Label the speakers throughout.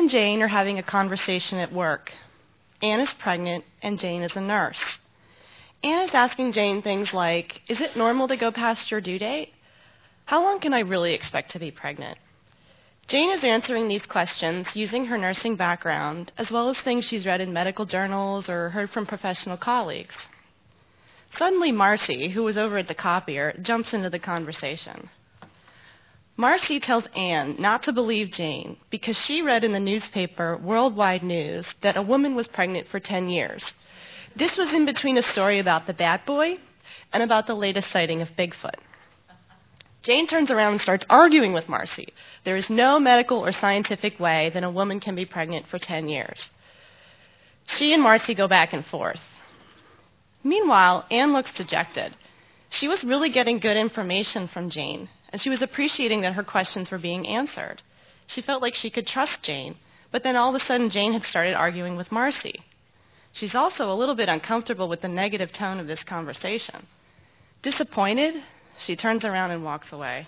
Speaker 1: and Jane are having a conversation at work. Anne is pregnant, and Jane is a nurse. Anne is asking Jane things like, is it normal to go past your due date? How long can I really expect to be pregnant? Jane is answering these questions using her nursing background, as well as things she's read in medical journals or heard from professional colleagues. Suddenly, Marcy, who was over at the copier, jumps into the conversation. Marcy tells Anne not to believe Jane because she read in the newspaper Worldwide News that a woman was pregnant for 10 years. This was in between a story about the Bat Boy and about the latest sighting of Bigfoot. Jane turns around and starts arguing with Marcy. There is no medical or scientific way that a woman can be pregnant for 10 years. She and Marcy go back and forth. Meanwhile, Anne looks dejected. She was really getting good information from Jane, and she was appreciating that her questions were being answered. She felt like she could trust Jane, but then all of a sudden Jane had started arguing with Marcy. She's also a little bit uncomfortable with the negative tone of this conversation. Disappointed, she turns around and walks away.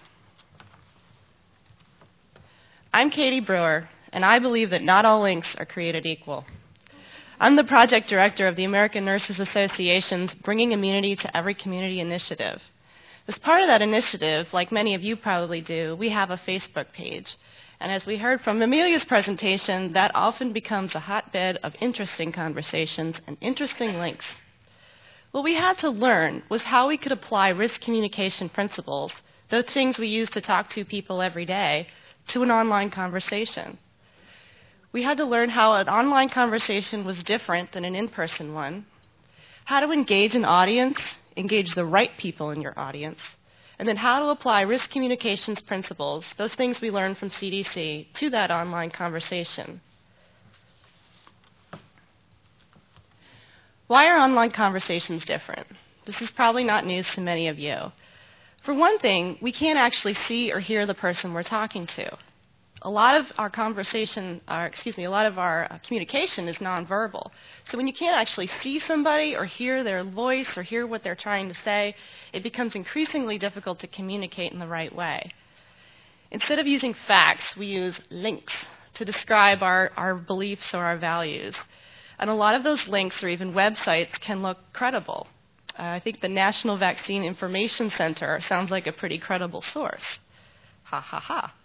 Speaker 1: I'm Katie Brewer, and I believe that not all links are created equal. I'm the project director of the American Nurses Association's Bringing Immunity to Every Community initiative. As part of that initiative, like many of you probably do, we have a Facebook page. And as we heard from Amelia's presentation, that often becomes a hotbed of interesting conversations and interesting links. What we had to learn was how we could apply risk communication principles, those things we use to talk to people every day, to an online conversation. We had to learn how an online conversation was different than an in-person one, how to engage an audience, engage the right people in your audience, and then how to apply risk communications principles, those things we learned from CDC, to that online conversation. Why are online conversations different? This is probably not news to many of you. For one thing, we can't actually see or hear the person we're talking to. A lot of our communication is nonverbal. So when you can't actually see somebody or hear their voice or hear what they're trying to say, it becomes increasingly difficult to communicate in the right way. Instead of using facts, we use links to describe our beliefs or our values. And a lot of those links or even websites can look credible. I think the National Vaccine Information Center sounds like a pretty credible source. Ha ha ha.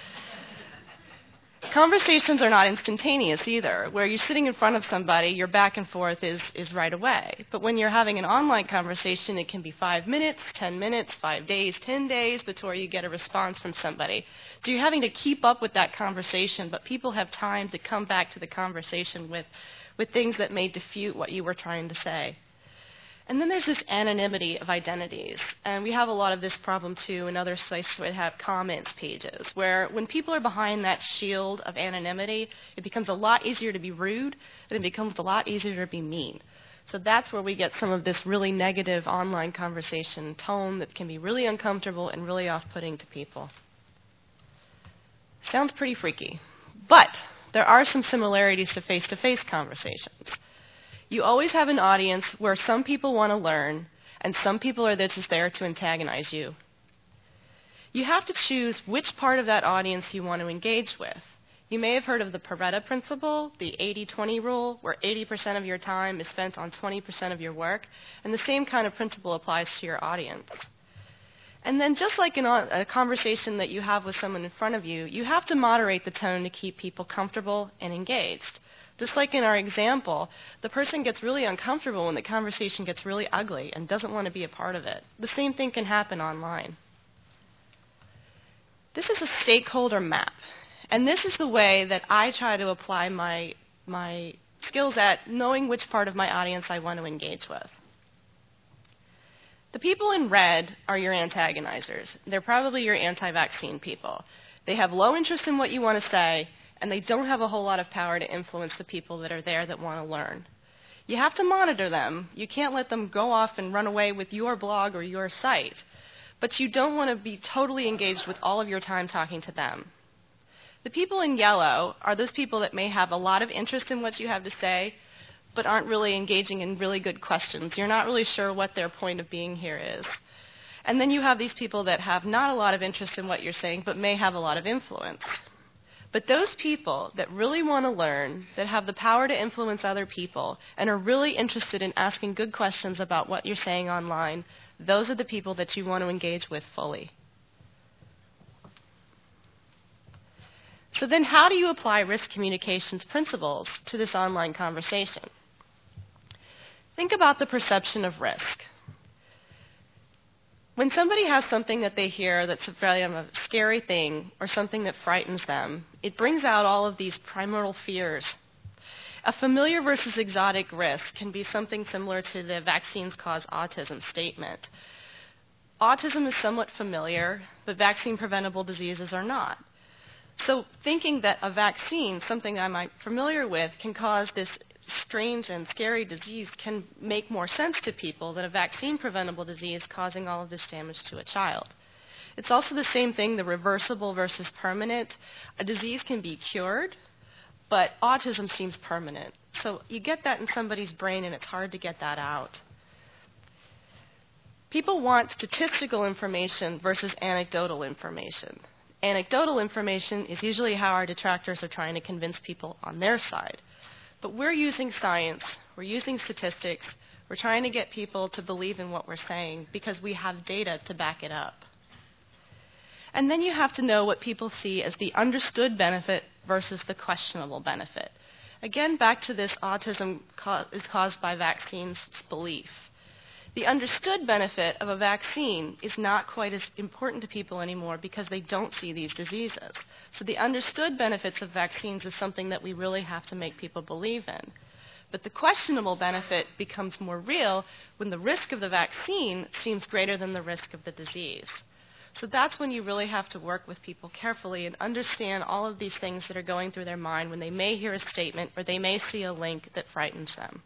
Speaker 1: Conversations are not instantaneous either. Where you're sitting in front of somebody, your back and forth is right away. But when you're having an online conversation, it can be 5 minutes, 10 minutes, 5 days, 10 days before you get a response from somebody. So you're having to keep up with that conversation, but people have time to come back to the conversation with things that may defute what you were trying to say. And then there's this anonymity of identities. And we have a lot of this problem, too, in other sites that have comments pages, where when people are behind that shield of anonymity, it becomes a lot easier to be rude, and it becomes a lot easier to be mean. So that's where we get some of this really negative online conversation tone that can be really uncomfortable and really off-putting to people. Sounds pretty freaky. But there are some similarities to face-to-face conversations. You always have an audience where some people want to learn, and some people are just there to antagonize you. You have to choose which part of that audience you want to engage with. You may have heard of the Pareto principle, the 80-20 rule, where 80% of your time is spent on 20% of your work, and the same kind of principle applies to your audience. And then just like in a conversation that you have with someone in front of you, you have to moderate the tone to keep people comfortable and engaged. Just like in our example, the person gets really uncomfortable when the conversation gets really ugly and doesn't want to be a part of it. The same thing can happen online. This is a stakeholder map, and this is the way that I try to apply my skills at knowing which part of my audience I want to engage with. The people in red are your antagonizers. They're probably your anti-vaccine people. They have low interest in what you want to say, and they don't have a whole lot of power to influence the people that are there that want to learn. You have to monitor them. You can't let them go off and run away with your blog or your site. But you don't want to be totally engaged with all of your time talking to them. The people in yellow are those people that may have a lot of interest in what you have to say, but aren't really engaging in really good questions. You're not really sure what their point of being here is. And then you have these people that have not a lot of interest in what you're saying, but may have a lot of influence. But those people that really want to learn, that have the power to influence other people, and are really interested in asking good questions about what you're saying online, those are the people that you want to engage with fully. So then how do you apply risk communications principles to this online conversation? Think about the perception of risk. When somebody has something that they hear that's a scary thing or something that frightens them, it brings out all of these primordial fears. A familiar versus exotic risk can be something similar to the vaccines cause autism statement. Autism is somewhat familiar, but vaccine-preventable diseases are not. So thinking that a vaccine, something I'm familiar with, can cause this strange and scary disease can make more sense to people than a vaccine-preventable disease causing all of this damage to a child. It's also the same thing, the reversible versus permanent. A disease can be cured, but autism seems permanent. So you get that in somebody's brain, and it's hard to get that out. People want statistical information versus anecdotal information. Anecdotal information is usually how our detractors are trying to convince people on their side. But we're using science, we're using statistics, we're trying to get people to believe in what we're saying because we have data to back it up. And then you have to know what people see as the understood benefit versus the questionable benefit. Again, back to this autism is caused by vaccines belief. The understood benefit of a vaccine is not quite as important to people anymore because they don't see these diseases. So the understood benefits of vaccines is something that we really have to make people believe in. But the questionable benefit becomes more real when the risk of the vaccine seems greater than the risk of the disease. So that's when you really have to work with people carefully and understand all of these things that are going through their mind when they may hear a statement or they may see a link that frightens them.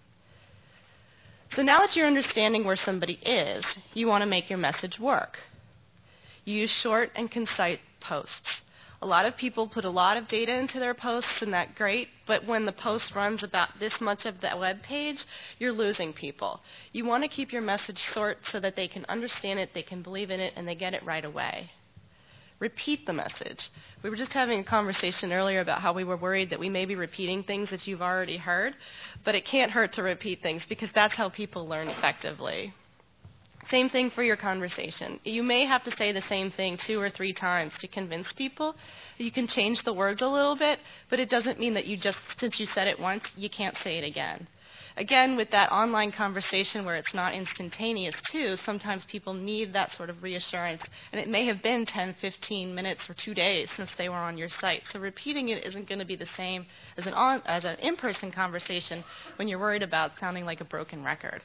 Speaker 1: So now that you're understanding where somebody is, you want to make your message work. You use short and concise posts. A lot of people put a lot of data into their posts, and that's great, but when the post runs about this much of the web page, you're losing people. You want to keep your message short so that they can understand it, they can believe in it, and they get it right away. Repeat the message. We were just having a conversation earlier about how we were worried that we may be repeating things that you've already heard, but it can't hurt to repeat things because that's how people learn effectively. Same thing for your conversation. You may have to say the same thing 2 or 3 times to convince people. You can change the words a little bit, but it doesn't mean that since you said it once, you can't say it again. Again, with that online conversation where it's not instantaneous too, sometimes people need that sort of reassurance, and it may have been 10, 15 minutes or 2 days since they were on your site. So repeating it isn't going to be the same as an in-person conversation when you're worried about sounding like a broken record.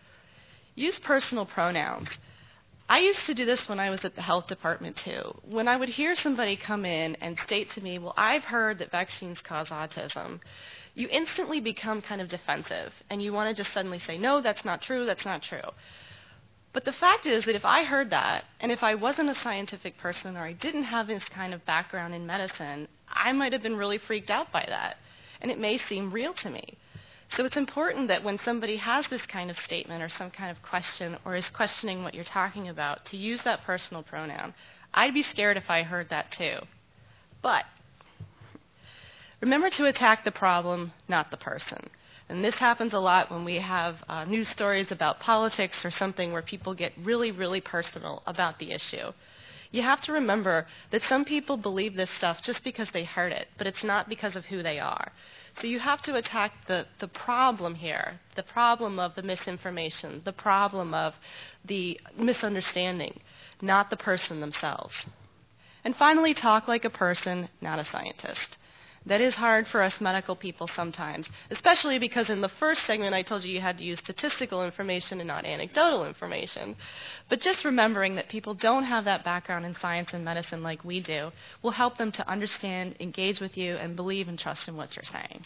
Speaker 1: Use personal pronouns. I used to do this when I was at the health department too. When I would hear somebody come in and state to me, well, I've heard that vaccines cause autism, you instantly become kind of defensive, and you want to just suddenly say, no, that's not true, that's not true. But the fact is that if I heard that, and if I wasn't a scientific person or I didn't have this kind of background in medicine, I might have been really freaked out by that, and it may seem real to me. So it's important that when somebody has this kind of statement or some kind of question or is questioning what you're talking about, to use that personal pronoun. I'd be scared if I heard that too. But remember to attack the problem, not the person. And this happens a lot when we have news stories about politics or something where people get really, really personal about the issue. You have to remember that some people believe this stuff just because they heard it, but it's not because of who they are. So you have to attack the problem here, the problem of the misinformation, the problem of the misunderstanding, not the person themselves. And finally, talk like a person, not a scientist. That is hard for us medical people sometimes, especially because in the first segment I told you you had to use statistical information and not anecdotal information. But just remembering that people don't have that background in science and medicine like we do will help them to understand, engage with you, and believe and trust in what you're saying.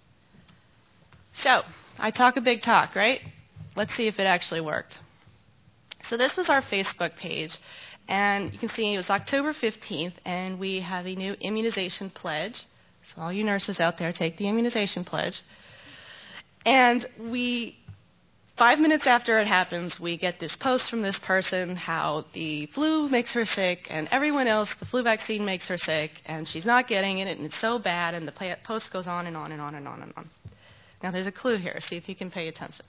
Speaker 1: So, I talk a big talk, right? Let's see if it actually worked. So this was our Facebook page, and you can see it was October 15th, and we have a new immunization pledge. So all you nurses out there, take the immunization pledge. And we 5 minutes after it happens, we get this post from this person how the flu makes her sick, and everyone else, the flu vaccine makes her sick, and she's not getting it, and it's so bad, and the post goes on and on and on and on and on. Now, there's a clue here. See if you can pay attention.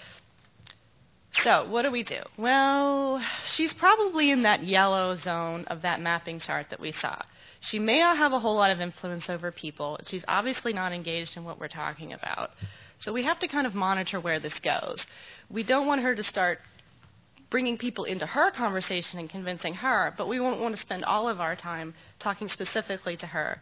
Speaker 1: So, what do? Well, she's probably in that yellow zone of that mapping chart that we saw. She may not have a whole lot of influence over people. She's obviously not engaged in what we're talking about. So we have to kind of monitor where this goes. We don't want her to start bringing people into her conversation and convincing her, but we won't want to spend all of our time talking specifically to her.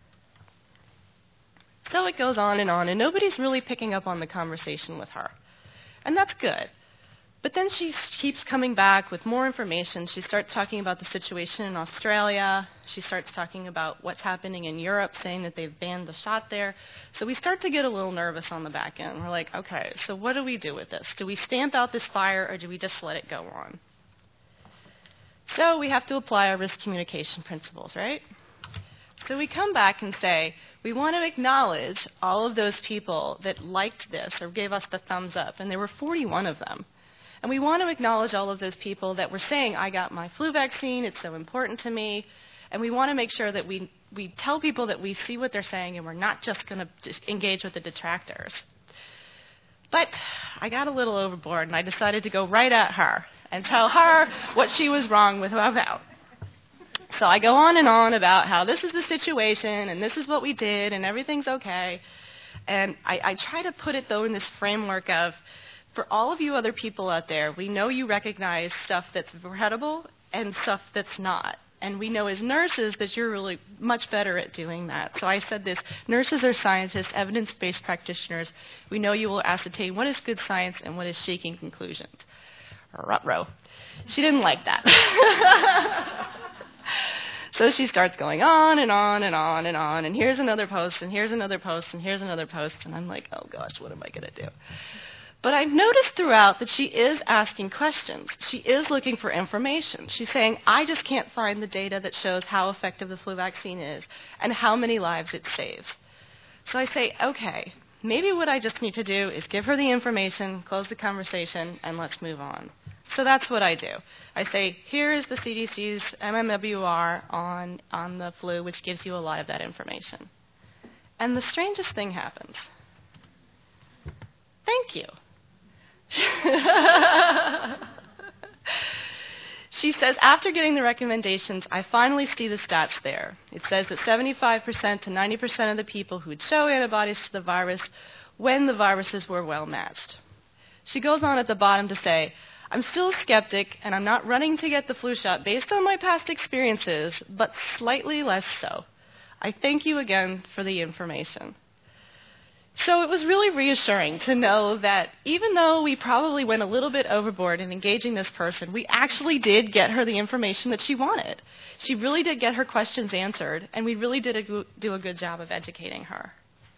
Speaker 1: So it goes on, and nobody's really picking up on the conversation with her. And that's good. But then she keeps coming back with more information. She starts talking about the situation in Australia. She starts talking about what's happening in Europe, saying that they've banned the shot there. So we start to get a little nervous on the back end. We're like, okay, so what do we do with this? Do we stamp out this fire, or do we just let it go on? So we have to apply our risk communication principles, right? So we come back and say, we want to acknowledge all of those people that liked this or gave us the thumbs up, and there were 41 of them. And we want to acknowledge all of those people that were saying, I got my flu vaccine, it's so important to me. And we want to make sure that we tell people that we see what they're saying and we're not just going to engage with the detractors. But I got a little overboard, and I decided to go right at her and tell her what she was wrong with about. So I go on and on about how this is the situation and this is what we did and everything's okay. And I try to put it, though, in this framework of, for all of you other people out there, we know you recognize stuff that's credible and stuff that's not. And we know as nurses that you're really much better at doing that. So I said this, nurses are scientists, evidence-based practitioners. We know you will ascertain what is good science and what is shaky conclusions. Ruh-roh. She didn't like that. So she starts going on and on and on and on, and here's another post, and here's another post, and here's another post, and I'm like, oh gosh, what am I going to do? But I've noticed throughout that she is asking questions. She is looking for information. She's saying, I just can't find the data that shows how effective the flu vaccine is and how many lives it saves. So I say, okay, maybe what I just need to do is give her the information, close the conversation, and let's move on. So that's what I do. I say, here is the CDC's MMWR on the flu, which gives you a lot of that information. And the strangest thing happens. Thank you. She says, after getting the recommendations, I finally see the stats there. It says that 75% to 90% of the people who would show antibodies to the virus when the viruses were well matched. She goes on at the bottom to say, I'm still a skeptic, and I'm not running to get the flu shot based on my past experiences, but slightly less so. I thank you again for the information. So it was really reassuring to know that even though we probably went a little bit overboard in engaging this person, we actually did get her the information that she wanted. She really did get her questions answered, and we really did do a good job of educating her.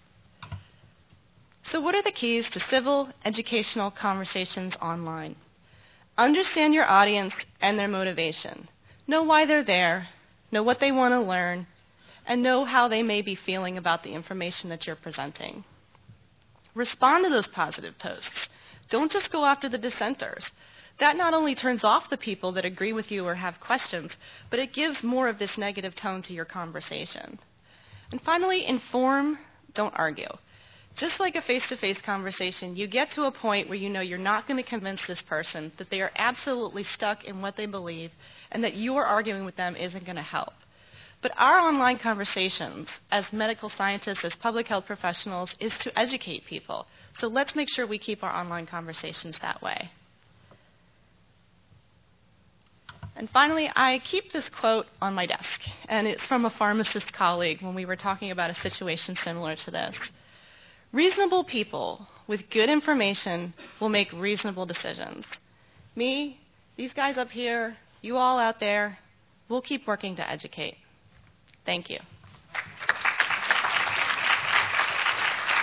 Speaker 1: So what are the keys to civil educational conversations online? Understand your audience and their motivation. Know why they're there, know what they want to learn, and know how they may be feeling about the information that you're presenting. Respond to those positive posts. Don't just go after the dissenters. That not only turns off the people that agree with you or have questions, but it gives more of this negative tone to your conversation. And finally, inform, don't argue. Just like a face-to-face conversation, you get to a point where you know you're not going to convince this person that they are absolutely stuck in what they believe and that your arguing with them isn't going to help. But our online conversations as medical scientists, as public health professionals, is to educate people. So let's make sure we keep our online conversations that way. And finally, I keep this quote on my desk, and it's from a pharmacist colleague when we were talking about a situation similar to this. Reasonable people with good information will make reasonable decisions. Me, these guys up here, you all out there, we'll keep working to educate. Thank you.